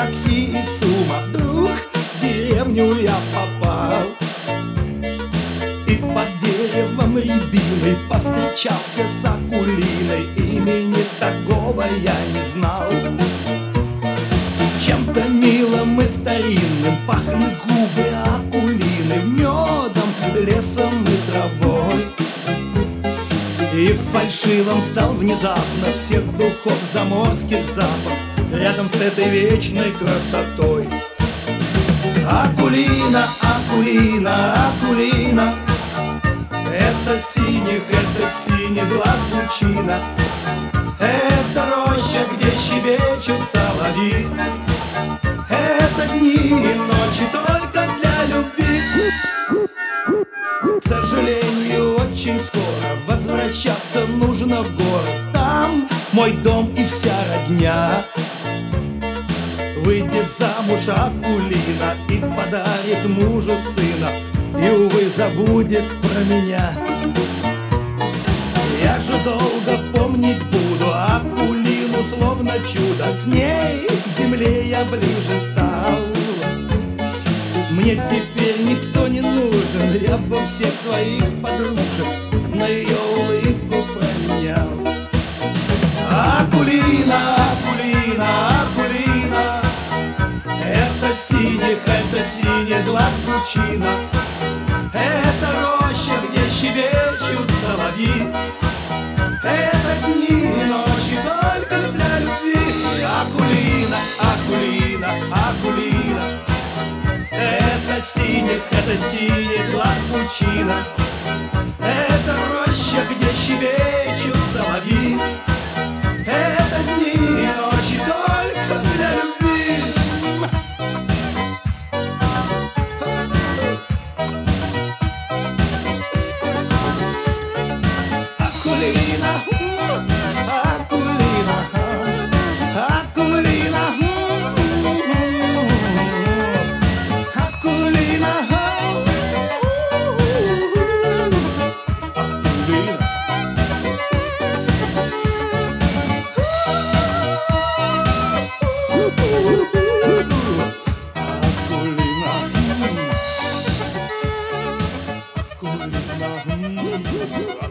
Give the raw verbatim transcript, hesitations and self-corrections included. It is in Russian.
такси и ЦУМа. Вдруг в деревню я попал, и под деревом рябиной повстречался с Акулиной. Имени такого я не знал. Чем-то милым и старинным пахли губы Акулины, медом, лесом и травой. И фальшивым стал внезапно всех духов заморских запах рядом с этой вечной красотой. Акулина, Акулина, Акулина, это синих, это синий глаз лучина, это роща, где щебечут соловьи, это дни и ночи только для любви. К сожалению, очень скоро возвращаться нужно в город. Там мой дом и вся родня. Выйдет замуж Акулина и подарит мужу сына, и, увы, забудет про меня. Я же долго помнить буду Акулину, словно чудо. С ней к земле я ближе стал. Мне теперь никто не нужен, я бы всех своих подружек на ее улыбку променял. Акулина, Акулина, Акулина, это синих, это синий глаз лучина, это роща, где щебечут соловьи, это дни и ночи только для любви. Акулина, Акулина, Акулина, это синих, это синий глаз лучина, это роща, где щебечут соловьи, это дни и ночи только для любви. Акулина, Акулина, Акулина, Акулина, Акулина, Акулина.